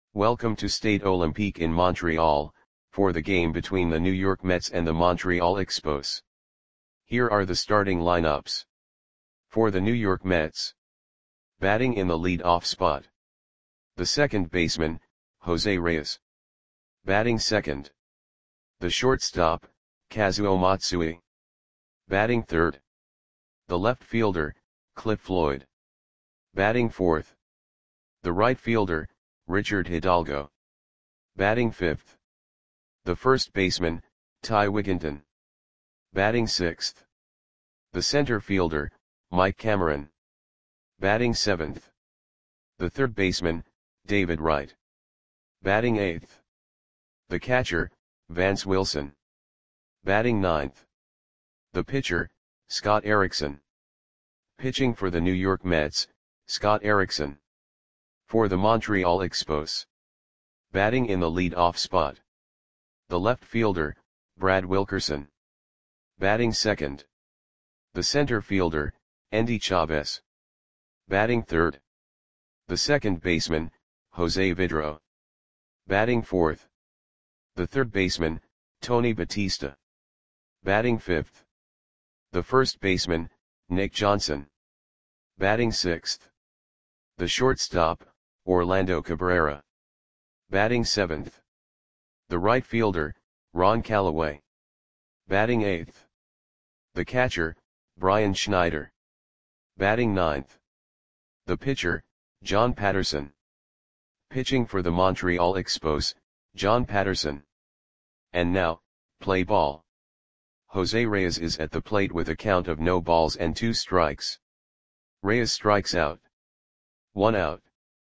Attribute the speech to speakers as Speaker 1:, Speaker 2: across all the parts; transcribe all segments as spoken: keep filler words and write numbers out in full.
Speaker 1: Welcome to Stade Olympique in Montreal, for the game between the New York Mets and the Montreal Expos. Here are the starting lineups. For the New York Mets. Batting in the lead-off spot. The second baseman, Jose Reyes. Batting second. The shortstop, Kazuo Matsui. Batting third. The left fielder, Cliff Floyd. Batting fourth. The right fielder, Richard Hidalgo. Batting fifth. The first baseman, Ty Wigginton. Batting sixth. The center fielder, Mike Cameron. Batting seventh. The third baseman, David Wright. Batting eighth. The catcher, Vance Wilson. Batting ninth. The pitcher, Scott Erickson. Pitching for the New York Mets, Scott Erickson. For the Montreal Expos. Batting in the lead-off spot. The left fielder, Brad Wilkerson. Batting second. The center fielder, Endy Chavez. Batting third. The second baseman, Jose Vidro. Batting fourth. The third baseman, Tony Batista. Batting fifth. The first baseman, Nick Johnson. Batting sixth. The shortstop, Orlando Cabrera. Batting seventh. The right fielder, Ron Callaway. Batting eighth. The catcher, Brian Schneider. Batting ninth. The pitcher, John Patterson. Pitching for the Montreal Expos, John Patterson. And now, play ball. Jose Reyes is at the plate with a count of no balls and two strikes. Reyes strikes out. One out.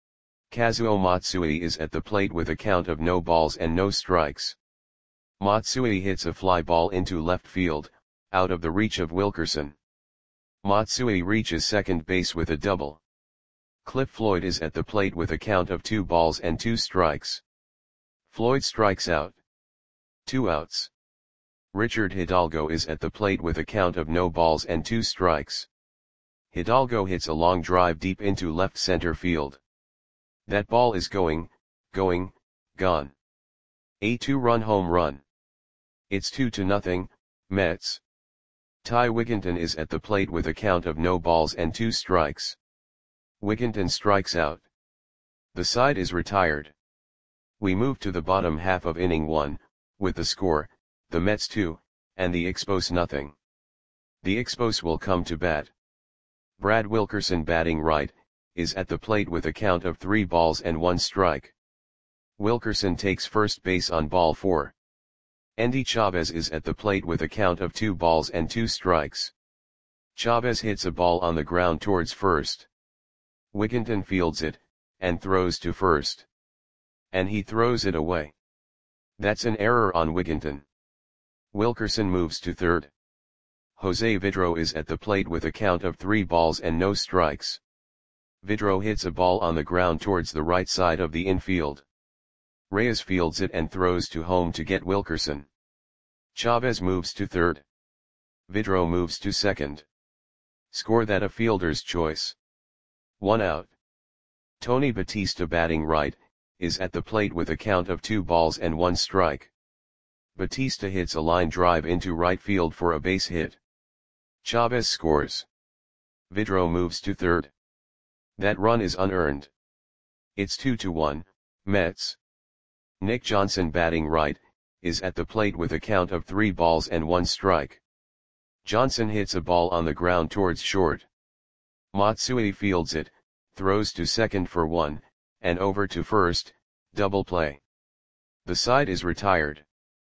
Speaker 1: Kazuo Matsui is at the plate with a count of no balls and no strikes. Matsui hits a fly ball into left field, out of the reach of Wilkerson. Matsui reaches second base with a double. Cliff Floyd is at the plate with a count of two balls and two strikes. Floyd strikes out. Two outs. Richard Hidalgo is at the plate with a count of no balls and two strikes. Hidalgo hits a long drive deep into left center field. That ball is going, going, gone. A two-run home run. It's two to nothing, Mets. Ty Wigginton is at the plate with a count of no balls and two strikes. Wigginton strikes out. The side is retired. We move to the bottom half of inning one, with the score, the Mets two, and the Expos nothing. The Expos will come to bat. Brad Wilkerson batting right, is at the plate with a count of three balls and one strike. Wilkerson takes first base on ball four. Endy Chavez is at the plate with a count of two balls and two strikes. Chavez hits a ball on the ground towards first. Wigginton fields it, and throws to first. And he throws it away. That's an error on Wigginton. Wilkerson moves to third. Jose Vidro is at the plate with a count of three balls and no strikes. Vidro hits a ball on the ground towards the right side of the infield. Reyes fields it and throws to home to get Wilkerson. Chavez moves to third. Vidro moves to second. Score that a fielder's choice. One out. Tony Batista batting right, is at the plate with a count of two balls and one strike. Batista hits a line drive into right field for a base hit. Chavez scores. Vidro moves to third. That run is unearned. It's two to one, Mets. Nick Johnson batting right, is at the plate with a count of three balls and one strike. Johnson hits a ball on the ground towards short. Matsui fields it, throws to second for one, and over to first, double play. The side is retired.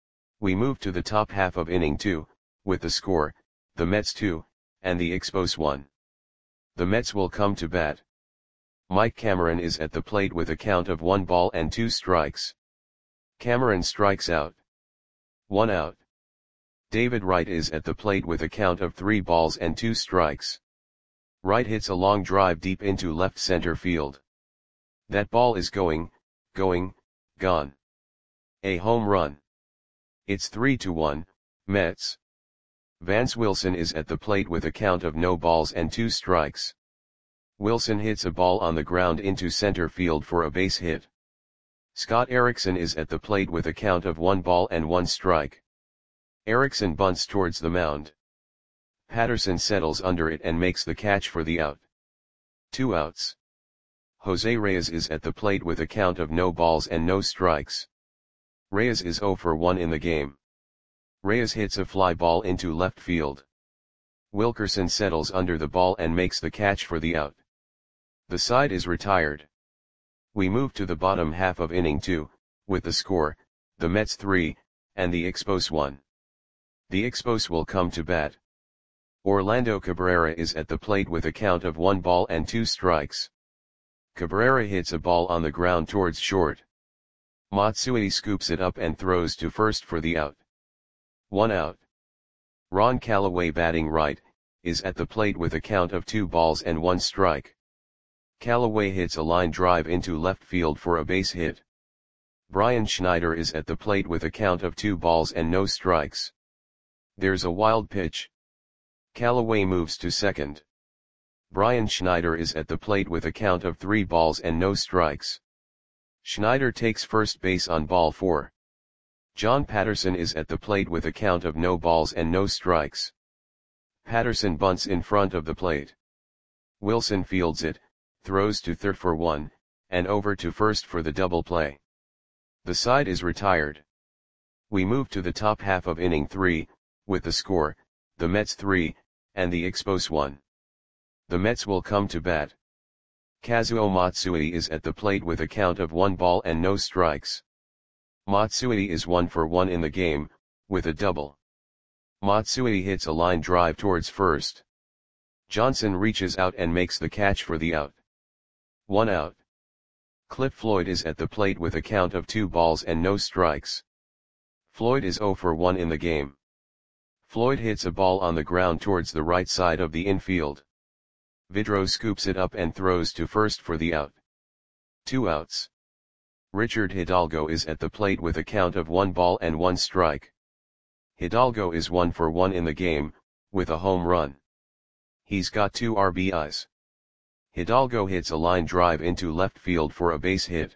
Speaker 1: We move to the top half of inning two, with the score, the Mets two, and the Expos one. The Mets will come to bat. Mike Cameron is at the plate with a count of one ball and two strikes. Cameron strikes out. One out. David Wright is at the plate with a count of three balls and two strikes. Wright hits a long drive deep into left center field. That ball is going, going, gone. A home run. It's three to one, Mets. Vance Wilson is at the plate with a count of no balls and two strikes. Wilson hits a ball on the ground into center field for a base hit. Scott Erickson is at the plate with a count of one ball and one strike. Erickson bunts towards the mound. Patterson settles under it and makes the catch for the out. Two outs. Jose Reyes is at the plate with a count of no balls and no strikes. Reyes is zero for one in the game. Reyes hits a fly ball into left field. Wilkerson settles under the ball and makes the catch for the out. The side is retired. We move to the bottom half of inning two, with the score, the Mets three, and the Expos one. The Expos will come to bat. Orlando Cabrera is at the plate with a count of one ball and two strikes. Cabrera hits a ball on the ground towards short. Matsui scoops it up and throws to first for the out. One out. Ron Callaway, batting right, is at the plate with a count of two balls and one strike. Callaway hits a line drive into left field for a base hit. Brian Schneider is at the plate with a count of two balls and no strikes. There's a wild pitch. Callaway moves to second. Brian Schneider is at the plate with a count of three balls and no strikes. Schneider takes first base on ball four. John Patterson is at the plate with a count of no balls and no strikes. Patterson bunts in front of the plate. Wilson fields it, throws to third for one, and over to first for the double play. The side is retired. We move to the top half of inning three, with the score, the Mets three, and the Expos one. The Mets will come to bat. Kazuo Matsui is at the plate with a count of one ball and no strikes. Matsui is one for one in the game, with a double. Matsui hits a line drive towards first. Johnson reaches out and makes the catch for the out. One out. Cliff Floyd is at the plate with a count of two balls and no strikes. Floyd is zero for one in the game. Floyd hits a ball on the ground towards the right side of the infield. Vidro scoops it up and throws to first for the out. Two outs. Richard Hidalgo is at the plate with a count of one ball and one strike. Hidalgo is one for one in the game, with a home run. He's got two R B Is. Hidalgo hits a line drive into left field for a base hit.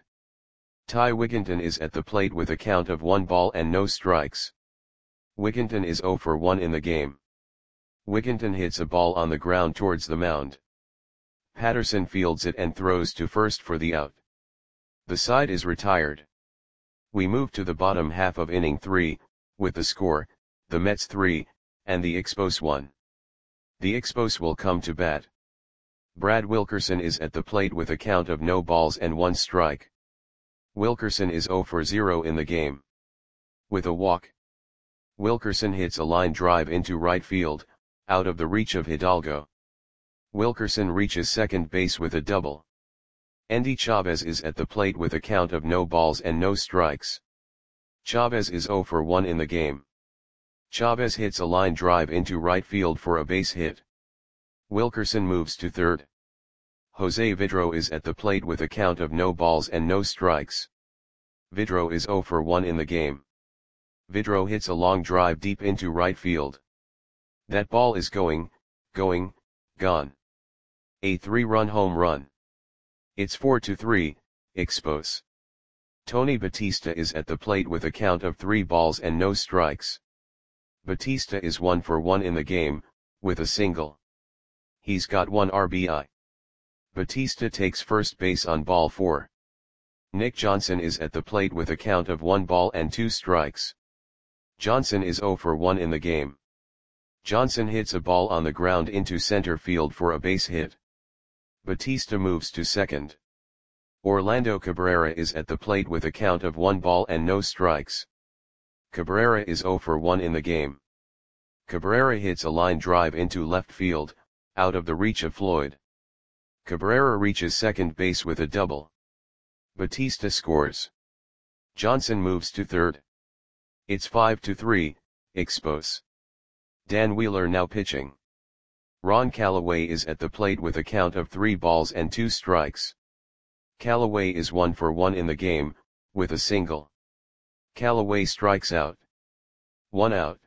Speaker 1: Ty Wigginton is at the plate with a count of one ball and no strikes. Wigginton is zero for one in the game. Wigginton hits a ball on the ground towards the mound. Patterson fields it and throws to first for the out. The side is retired. We move to the bottom half of inning three, with the score, the Mets three, and the Expos one. The Expos will come to bat. Brad Wilkerson is at the plate with a count of no balls and one strike. Wilkerson is zero for zero in the game. With a walk. Wilkerson hits a line drive into right field, out of the reach of Hidalgo. Wilkerson reaches second base with a double. Endy Chavez is at the plate with a count of no balls and no strikes. Chavez is zero for one in the game. Chavez hits a line drive into right field for a base hit. Wilkerson moves to third. Jose Vidro is at the plate with a count of no balls and no strikes. Vidro is zero for one in the game. Vidro hits a long drive deep into right field. That ball is going, going, gone. A three-run home run. It's four to three, Expos. Tony Batista is at the plate with a count of three balls and no strikes. Batista is one for one in the game, with a single. He's got one R B I. Batista takes first base on ball four. Nick Johnson is at the plate with a count of one ball and two strikes. Johnson is zero for one in the game. Johnson hits a ball on the ground into center field for a base hit. Batista moves to second. Orlando Cabrera is at the plate with a count of one ball and no strikes. Cabrera is zero for one in the game. Cabrera hits a line drive into left field, out of the reach of Floyd. Cabrera reaches second base with a double. Batista scores. Johnson moves to third. It's five to three, Expos. Dan Wheeler now pitching. Ron Callaway is at the plate with a count of three balls and two strikes. Callaway is one for one in the game, with a single. Callaway strikes out. One out.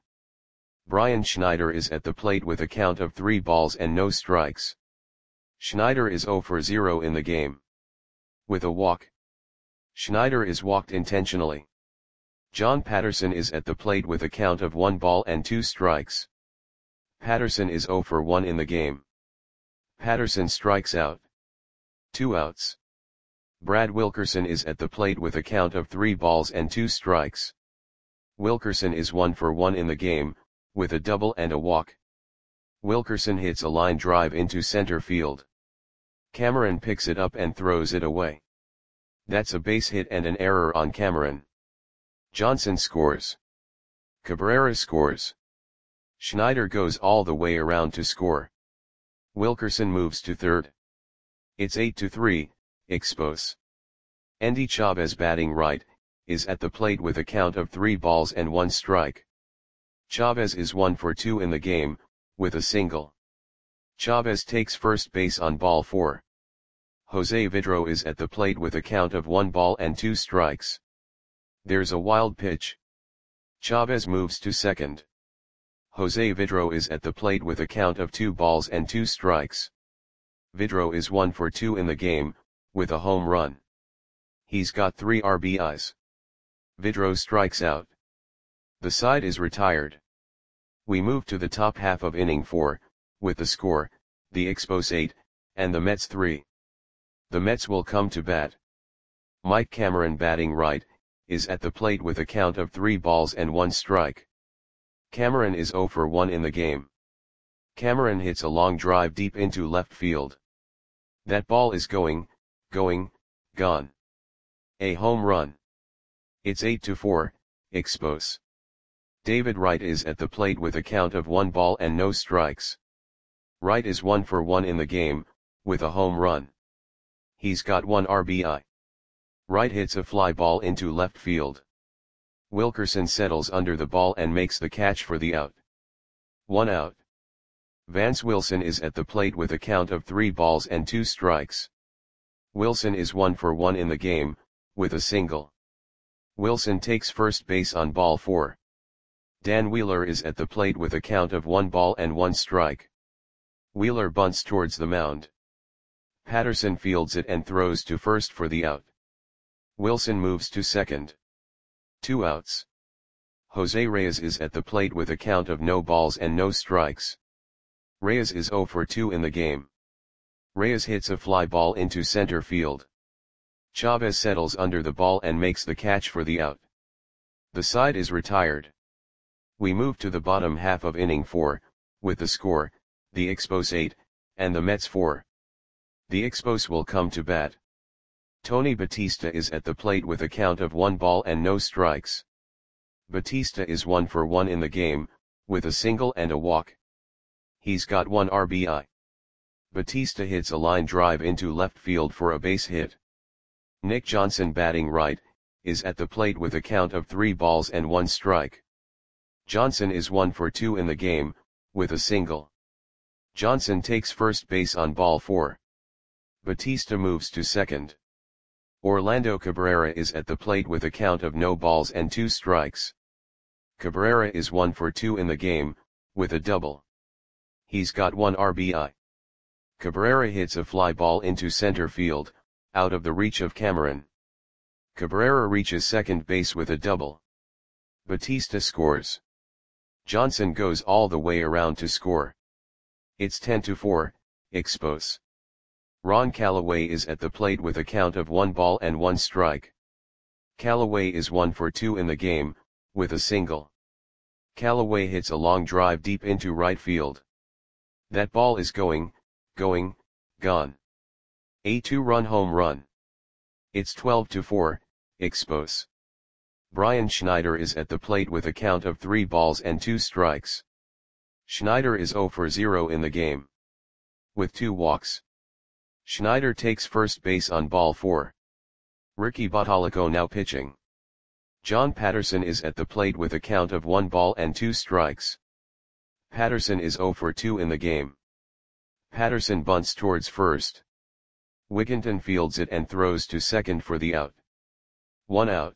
Speaker 1: Brian Schneider is at the plate with a count of three balls and no strikes. Schneider is zero for zero in the game. With a walk. Schneider is walked intentionally. John Patterson is at the plate with a count of one ball and two strikes. Patterson is zero for one in the game. Patterson strikes out. Two outs. Brad Wilkerson is at the plate with a count of three balls and two strikes. Wilkerson is one for one in the game, with a double and a walk. Wilkerson hits a line drive into center field. Cameron picks it up and throws it away. That's a base hit and an error on Cameron. Johnson scores. Cabrera scores. Schneider goes all the way around to score. Wilkerson moves to third. It's eight to three, Expos. Endy Chavez, batting right, is at the plate with a count of three balls and one strike. Chavez is one for two in the game, with a single. Chavez takes first base on ball four. Jose Vidro is at the plate with a count of one ball and two strikes. There's a wild pitch. Chavez moves to second. Jose Vidro is at the plate with a count of two balls and two strikes. Vidro is one for two in the game, with a home run. He's got three R B Is. Vidro strikes out. The side is retired. We move to the top half of inning four, with the score, the Expos eight, and the Mets three. The Mets will come to bat. Mike Cameron, batting right, is at the plate with a count of three balls and one strike. Cameron is zero for one in the game. Cameron hits a long drive deep into left field. That ball is going, going, gone. A home run. It's eight to four, Expos. David Wright is at the plate with a count of one ball and no strikes. Wright is one for one in the game, with a home run. He's got one R B I. Wright hits a fly ball into left field. Wilkerson settles under the ball and makes the catch for the out. One out. Vance Wilson is at the plate with a count of three balls and two strikes. Wilson is one for one in the game, with a single. Wilson takes first base on ball four. Dan Wheeler is at the plate with a count of one ball and one strike. Wheeler bunts towards the mound. Patterson fields it and throws to first for the out. Wilson moves to second. Two outs. Jose Reyes is at the plate with a count of no balls and no strikes. Reyes is zero for two in the game. Reyes hits a fly ball into center field. Chavez settles under the ball and makes the catch for the out. The side is retired. We move to the bottom half of inning four, with the score, the Expos eight, and the Mets four. The Expos will come to bat. Tony Batista is at the plate with a count of one ball and no strikes. Batista is one for one in the game, with a single and a walk. He's got one R B I. Batista hits a line drive into left field for a base hit. Nick Johnson, batting right, is at the plate with a count of three balls and one strike. Johnson is one for two in the game, with a single. Johnson takes first base on ball four. Batista moves to second. Orlando Cabrera is at the plate with a count of no balls and two strikes. Cabrera is one for two in the game, with a double. He's got one R B I. Cabrera hits a fly ball into center field, out of the reach of Cameron. Cabrera reaches second base with a double. Batista scores. Johnson goes all the way around to score. It's ten to four, Expos. Ron Callaway is at the plate with a count of one ball and one strike. Callaway is one for two in the game, with a single. Callaway hits a long drive deep into right field. That ball is going, going, gone. A two-run home run. It's twelve to four, Expos. Brian Schneider is at the plate with a count of three balls and two strikes. Schneider is zero for zero in the game. With two walks. Schneider takes first base on ball four. Ricky Bottalico now pitching. John Patterson is at the plate with a count of one ball and two strikes. Patterson is zero for two in the game. Patterson bunts towards first. Wigginton fields it and throws to second for the out. One out.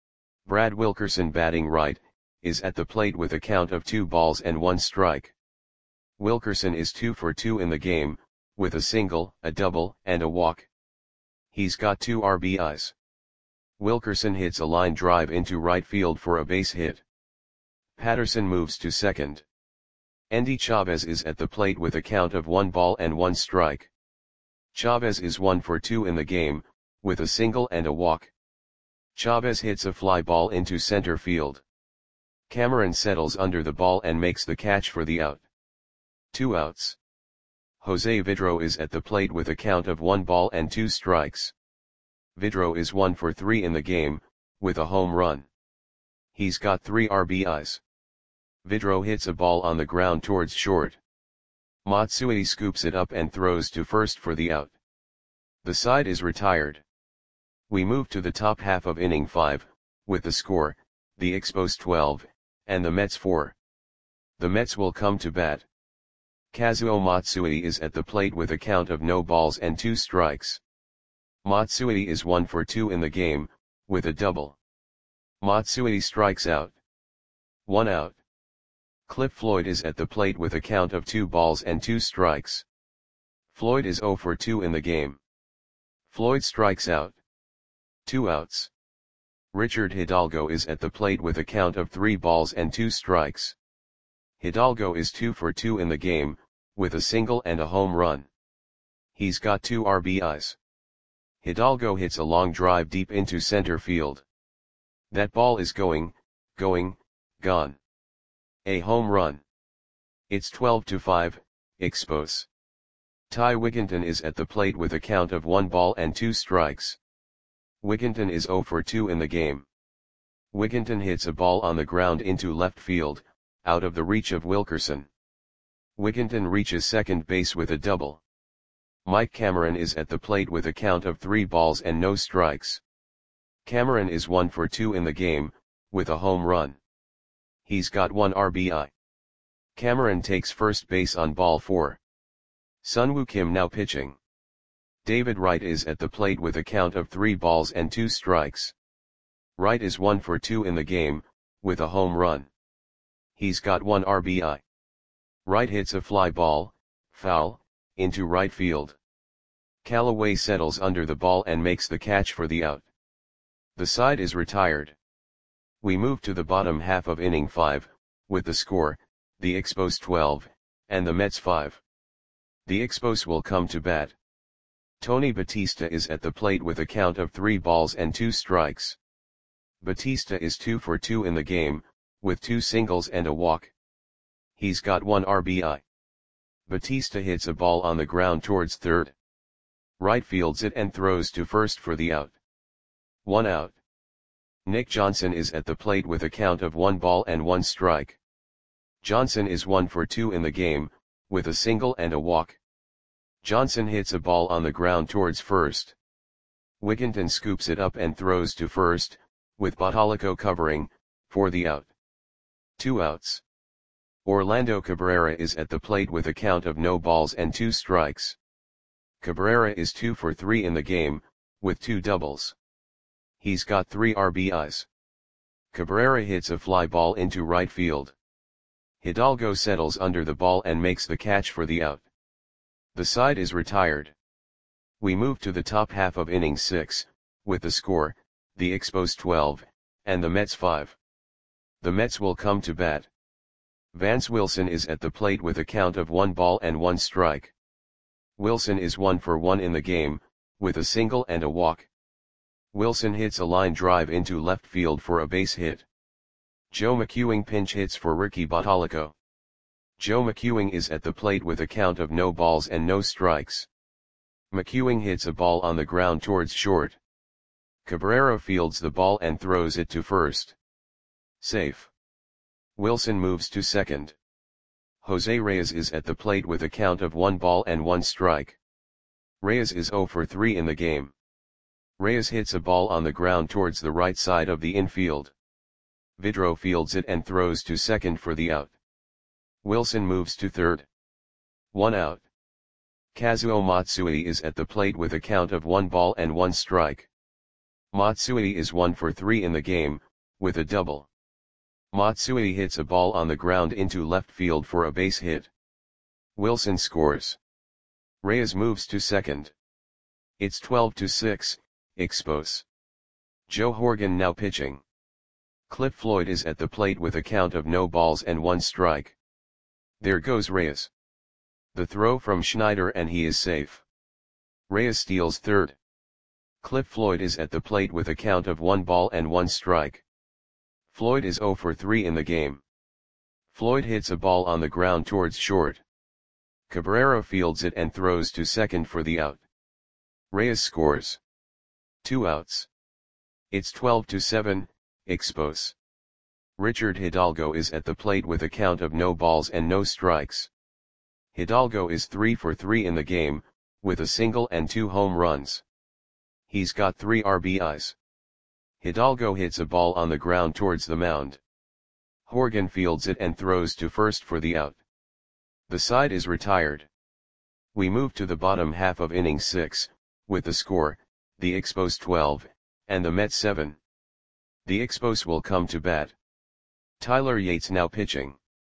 Speaker 1: Brad Wilkerson, batting right, is at the plate with a count of two balls and one strike. Wilkerson is two for two in the game, with a single, a double, and a walk. He's got two R B Is. Wilkerson hits a line drive into right field for a base hit. Patterson moves to second. Endy Chavez is at the plate with a count of one ball and one strike. Chavez is one for two in the game, with a single and a walk. Chavez hits a fly ball into center field. Cameron settles under the ball and makes the catch for the out. Two outs. Jose Vidro is at the plate with a count of one ball and two strikes. Vidro is one for three in the game, with a home run. He's got three R B Is. Vidro hits a ball on the ground towards short. Matsui scoops it up and throws to first for the out. The side is retired. We move to the top half of inning five, with the score, the Expos twelve, and the Mets four. The Mets will come to bat. Kazuo Matsui is at the plate with a count of no balls and two strikes. Matsui is one for two in the game, with a double. Matsui strikes out. One out. Cliff Floyd is at the plate with a count of two balls and two strikes. Floyd is zero for two in the game. Floyd strikes out. Two outs. Richard Hidalgo is at the plate with a count of three balls and two strikes. Hidalgo is two for two in the game, with a single and a home run. He's got two R B Is. Hidalgo hits a long drive deep into center field. That ball is going, going, gone. A home run. It's twelve to five, Expos. Ty Wigginton is at the plate with a count of one ball and two strikes. Wigginton is zero for two in the game. Wigginton hits a ball on the ground into left field, out of the reach of Wilkerson. Wigginton reaches second base with a double. Mike Cameron is at the plate with a count of three balls and no strikes. Cameron is one for two in the game, with a home run. He's got one R B I. Cameron takes first base on ball four. Sunwoo Kim now pitching. David Wright is at the plate with a count of three balls and two strikes. Wright is one for two in the game, with a home run. He's got one R B I. Wright hits a fly ball, foul, into right field. Callaway settles under the ball and makes the catch for the out. The side is retired. We move to the bottom half of inning five, with the score, the Expos twelve, and the Mets five. The Expos will come to bat. Tony Batista is at the plate with a count of three balls and two strikes. Batista is two for two in the game, with two singles and a walk. He's got one R B I. Batista hits a ball on the ground towards third. Right fields it and throws to first for the out. One out. Nick Johnson is at the plate with a count of one ball and one strike. Johnson is one for two in the game, with a single and a walk. Johnson hits a ball on the ground towards first. Wigginton scoops it up and throws to first, with Botalico covering, for the out. Two outs. Orlando Cabrera is at the plate with a count of no balls and two strikes. Cabrera is two for three in the game, with two doubles. He's got three R B Is. Cabrera hits a fly ball into right field. Hidalgo settles under the ball and makes the catch for the out. The side is retired. We move to the top half of inning six, with the score, the Expos twelve, and the Mets five. The Mets will come to bat. Vance Wilson is at the plate with a count of one ball and one strike. Wilson is one for one in the game, with a single and a walk. Wilson hits a line drive into left field for a base hit. Joe McEwing pinch hits for Ricky Botalico. Joe McEwing is at the plate with a count of no balls and no strikes. McEwing hits a ball on the ground towards short. Cabrera fields the ball and throws it to first. Safe. Wilson moves to second. Jose Reyes is at the plate with a count of one ball and one strike. Reyes is zero for three in the game. Reyes hits a ball on the ground towards the right side of the infield. Vidro fields it and throws to second for the out. Wilson moves to third. One out. Kazuo Matsui is at the plate with a count of one ball and one strike. Matsui is one for three in the game, with a double. Matsui hits a ball on the ground into left field for a base hit. Wilson scores. Reyes moves to second. It's twelve to six, Expos. Joe Horgan now pitching. Cliff Floyd is at the plate with a count of no balls and one strike. There goes Reyes. The throw from Schneider and he is safe. Reyes steals third. Cliff Floyd is at the plate with a count of one ball and one strike. Floyd is zero for three in the game. Floyd hits a ball on the ground towards short. Cabrera fields it and throws to second for the out. Reyes scores. Two outs. It's twelve to seven, Expos. Richard Hidalgo is at the plate with a count of no balls and no strikes. Hidalgo is three for three in the game, with a single and two home runs. He's got three R B Is. Hidalgo hits a ball on the ground towards the mound. Horgan fields it and throws to first for the out. The side is retired. We move to the bottom half of inning six, with the score, the Expos twelve, and the Mets seven. The Expos will come to bat. Tyler Yates now pitching.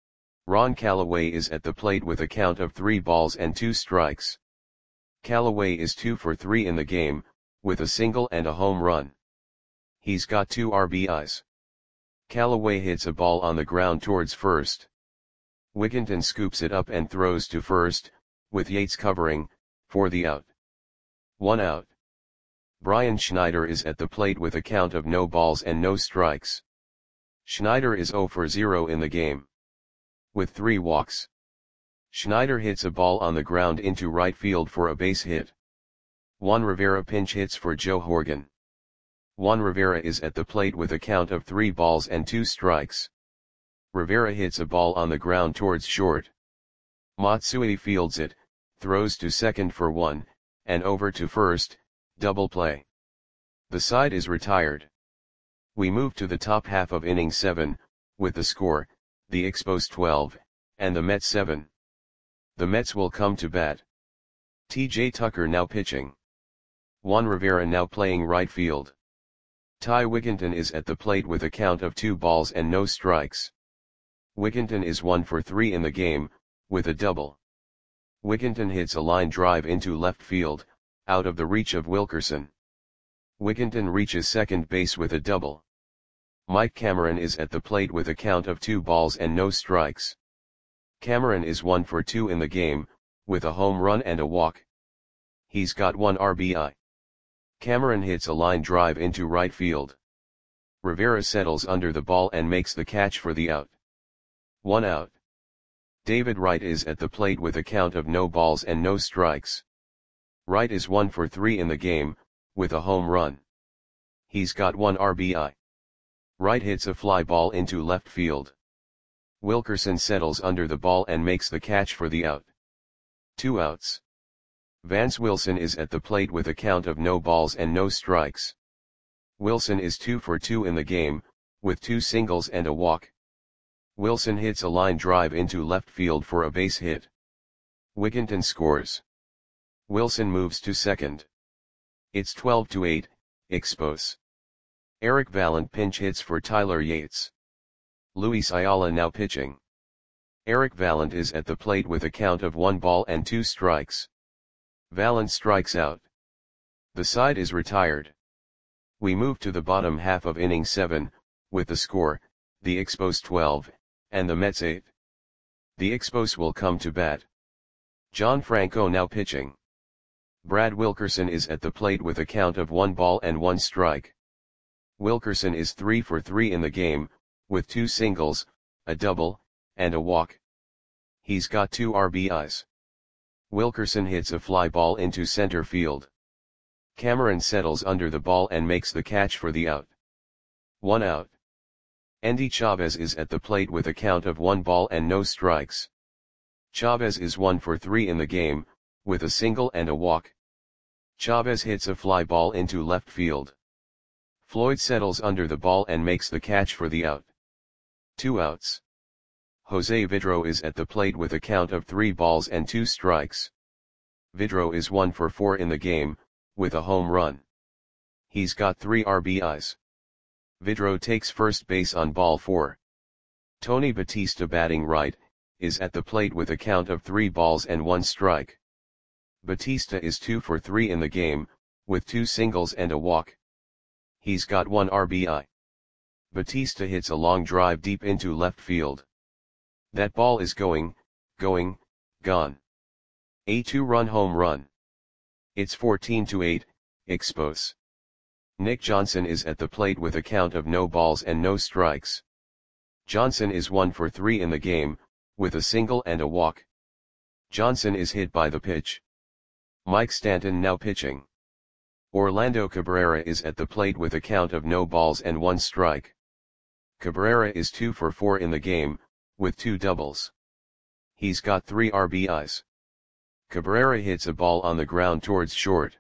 Speaker 1: Ron Callaway is at the plate with a count of three balls and two strikes. Callaway is two for three in the game, with a single and a home run. He's got two R B Is. Callaway hits a ball on the ground towards first. Wigginton scoops it up and throws to first, with Yates covering, for the out. One out. Brian Schneider is at the plate with a count of no balls and no strikes. Schneider is zero for zero in the game. With three walks. Schneider hits a ball on the ground into right field for a base hit. Juan Rivera pinch hits for Joe Horgan. Juan Rivera is at the plate with a count of three balls and two strikes. Rivera hits a ball on the ground towards short. Matsui fields it, throws to second for one, and over to first, double play. The side is retired. We move to the top half of inning seven, with the score, the Expos twelve, and the Mets seven. The Mets will come to bat. T J Tucker now pitching. Juan Rivera now playing right field. Ty Wigginton is at the plate with a count of two balls and no strikes. Wigginton is one for three in the game, with a double. Wigginton hits a line drive into left field, out of the reach of Wilkerson. Wigginton reaches second base with a double. Mike Cameron is at the plate with a count of two balls and no strikes. Cameron is one for two in the game, with a home run and a walk. He's got one R B I. Cameron hits a line drive into right field. Rivera settles under the ball and makes the catch for the out. One out. David Wright is at the plate with a count of no balls and no strikes. Wright is one for three in the game, with a home run. He's got one R B I. Wright hits a fly ball into left field. Wilkerson settles under the ball and makes the catch for the out. Two outs. Vance Wilson is at the plate with a count of no balls and no strikes. Wilson is two for two in the game, with two singles and a walk. Wilson hits a line drive into left field for a base hit. Wigginton scores. Wilson moves to second. It's twelve to eight, Expos. Eric Vallant pinch hits for Tyler Yates. Luis Ayala now pitching. Eric Vallant is at the plate with a count of one ball and two strikes. Vallant strikes out. The side is retired. We move to the bottom half of inning seven, with the score, the Expos twelve, and the Mets eight. The Expos will come to bat. John Franco now pitching. Brad Wilkerson is at the plate with a count of one ball and one strike. Wilkerson is three for three in the game, with two singles, a double, and a walk. He's got two R B Is. Wilkerson hits a fly ball into center field. Cameron settles under the ball and makes the catch for the out. One out. Endy Chavez is at the plate with a count of one ball and no strikes. Chavez is one for three in the game, with a single and a walk. Chavez hits a fly ball into left field. Floyd settles under the ball and makes the catch for the out. Two outs. Jose Vidro is at the plate with a count of three balls and two strikes. Vidro is one for four in the game, with a home run. He's got three R B Is. Vidro takes first base on ball four. Tony Batista batting right, is at the plate with a count of three balls and one strike. Batista is two for three in the game, with two singles and a walk. He's got one R B I. Batista hits a long drive deep into left field. That ball is going, going, gone. A two-run home run. It's fourteen to eight, Expos. Nick Johnson is at the plate with a count of no balls and no strikes. Johnson is one for three in the game, with a single and a walk. Johnson is hit by the pitch. Mike Stanton now pitching. Orlando Cabrera is at the plate with a count of no balls and one strike. Cabrera is two for four in the game, with two doubles. He's got three R B Is. Cabrera hits a ball on the ground towards short.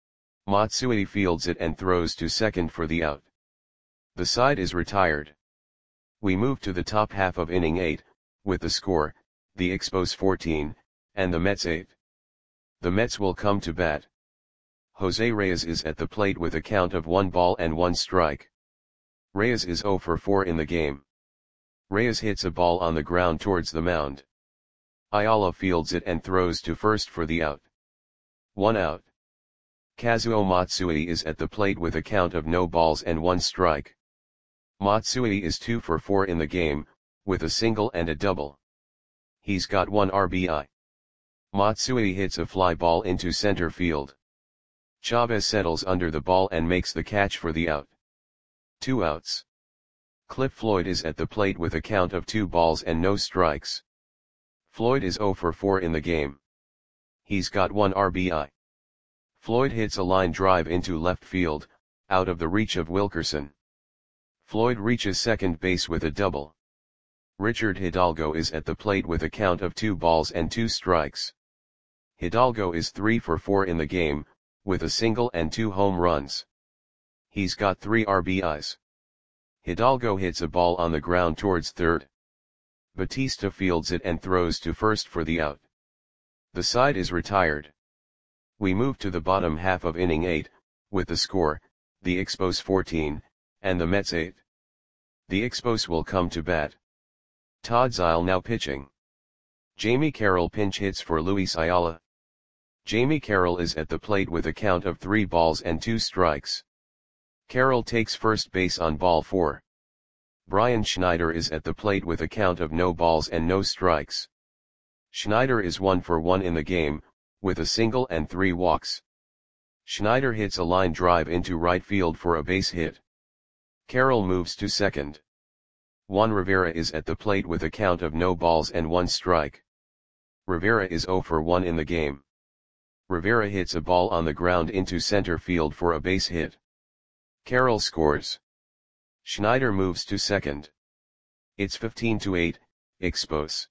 Speaker 1: Matsui fields it and throws to second for the out. The side is retired. We move to the top half of inning eight, with the score, the Expos fourteen, and the Mets eight. The Mets will come to bat. Jose Reyes is at the plate with a count of one ball and one strike. Reyes is zero for four in the game. Reyes hits a ball on the ground towards the mound. Ayala fields it and throws to first for the out. One out. Kazuo Matsui is at the plate with a count of no balls and one strike. Matsui is two for four in the game, with a single and a double. He's got one R B I. Matsui hits a fly ball into center field. Chavez settles under the ball and makes the catch for the out. Two outs. Cliff Floyd is at the plate with a count of two balls and no strikes. Floyd is zero for four in the game. He's got one R B I. Floyd hits a line drive into left field, out of the reach of Wilkerson. Floyd reaches second base with a double. Richard Hidalgo is at the plate with a count of two balls and two strikes. Hidalgo is three for four in the game, with a single and two home runs. He's got three R B Is. Hidalgo hits a ball on the ground towards third. Batista fields it and throws to first for the out. The side is retired. We move to the bottom half of inning eight, with the score, the Expos fourteen, and the Mets eight. The Expos will come to bat. Todd Zeile now pitching. Jamie Carroll pinch hits for Luis Ayala. Jamie Carroll is at the plate with a count of three balls and two strikes. Carroll takes first base on ball four. Brian Schneider is at the plate with a count of no balls and no strikes. Schneider is one for one in the game, with a single and three walks. Schneider hits a line drive into right field for a base hit. Carroll moves to second. Juan Rivera is at the plate with a count of no balls and one strike. Rivera is zero for one in the game. Rivera hits a ball on the ground into center field for a base hit. Carroll scores. Schneider moves to second. It's fifteen to eight, Expos.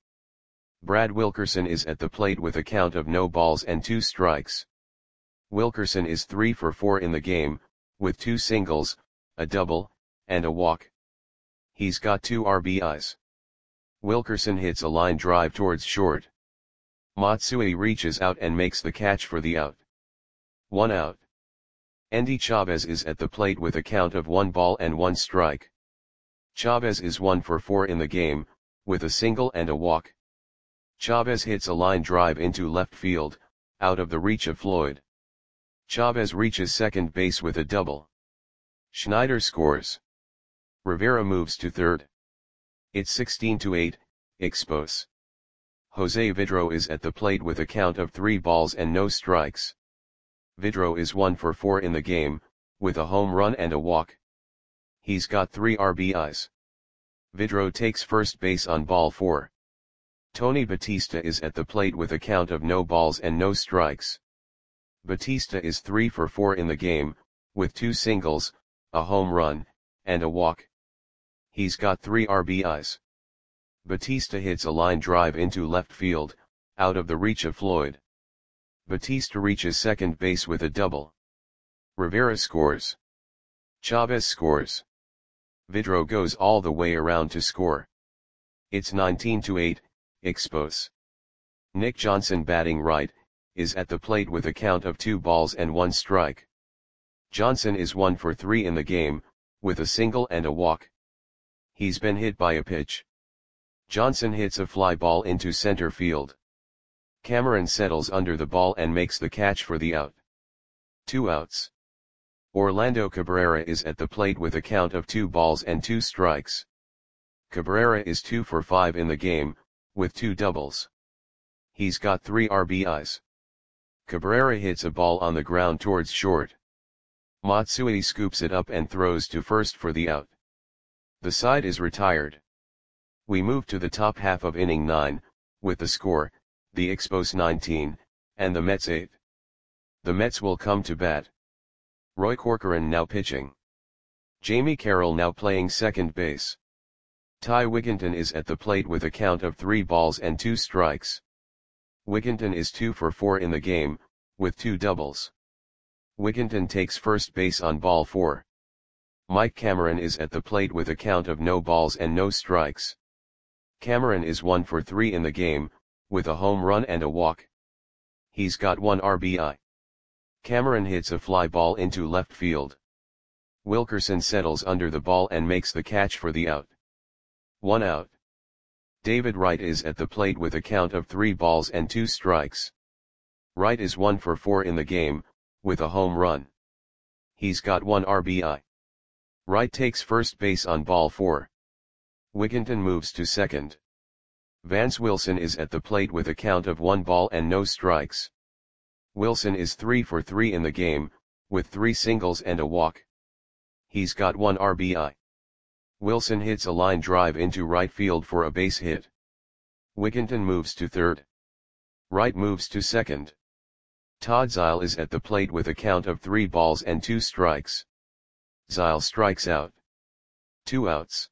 Speaker 1: Brad Wilkerson is at the plate with a count of no balls and two strikes. Wilkerson is three for four in the game, with two singles, a double, and a walk. He's got two R B Is. Wilkerson hits a line drive towards short. Matsui reaches out and makes the catch for the out. One out. Endy Chavez is at the plate with a count of one ball and one strike. Chavez is one for four in the game, with a single and a walk. Chavez hits a line drive into left field, out of the reach of Floyd. Chavez reaches second base with a double. Schneider scores. Rivera moves to third. It's sixteen to eight, Expos. Jose Vidro is at the plate with a count of three balls and no strikes. Vidro is one for four in the game, with a home run and a walk. He's got three R B Is. Vidro takes first base on ball four. Tony Batista is at the plate with a count of no balls and no strikes. Batista is three for four in the game, with two singles, a home run, and a walk. He's got three R B Is. Batista hits a line drive into left field, out of the reach of Floyd. Batista reaches second base with a double. Rivera scores. Chavez scores. Vidro goes all the way around to score. It's nineteen to eight, Expos. Nick Johnson batting right, is at the plate with a count of two balls and one strike. Johnson is one for three in the game, with a single and a walk. He's been hit by a pitch. Johnson hits a fly ball into center field. Cameron settles under the ball and makes the catch for the out. Two outs. Orlando Cabrera is at the plate with a count of two balls and two strikes. Cabrera is two for five in the game, with two doubles. He's got three R B Is. Cabrera hits a ball on the ground towards short. Matsui scoops it up and throws to first for the out. The side is retired. We move to the top half of inning nine, with the score, the Expos nineteen, and the Mets eight. The Mets will come to bat. Roy Corcoran now pitching. Jamie Carroll now playing second base. Ty Wigginton is at the plate with a count of three balls and two strikes. Wigginton is two for four in the game, with two doubles. Wigginton takes first base on ball four. Mike Cameron is at the plate with a count of no balls and no strikes. Cameron is one for three in the game, with a home run and a walk. He's got one R B I. Cameron hits a fly ball into left field. Wilkerson settles under the ball and makes the catch for the out. One out. David Wright is at the plate with a count of three balls and two strikes. Wright is one for four in the game, with a home run. He's got one R B I. Wright takes first base on ball four. Wigginton moves to second. Vance Wilson is at the plate with a count of one ball and no strikes. Wilson is three for three in the game, with three singles and a walk. He's got one R B I. Wilson hits a line drive into right field for a base hit. Wigginton moves to third. Wright moves to second. Todd Zeile is at the plate with a count of three balls and two strikes. Zeile strikes out. Two outs.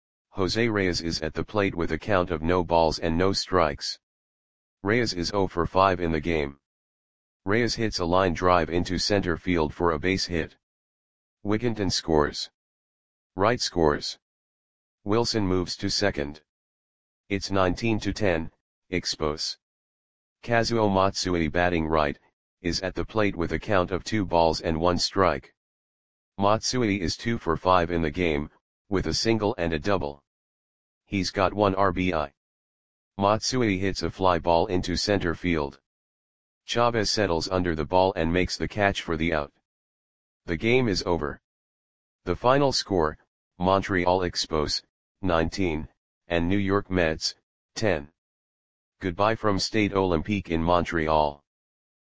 Speaker 1: Jose Reyes is at the plate with a count of no balls and no strikes. Reyes is zero for five in the game. Reyes hits a line drive into center field for a base hit. Wigginton scores. Wright scores. Wilson moves to second. It's nineteen to ten, Expos. Kazuo Matsui, batting right, is at the plate with a count of two balls and one strike. Matsui is two for five in the game, with a single and a double. He's got one R B I. Matsui hits a fly ball into center field. Chavez settles under the ball and makes the catch for the out. The game is over. The final score, Montreal Expos, nineteen, and New York Mets, ten. Goodbye from Stade Olympique in Montreal.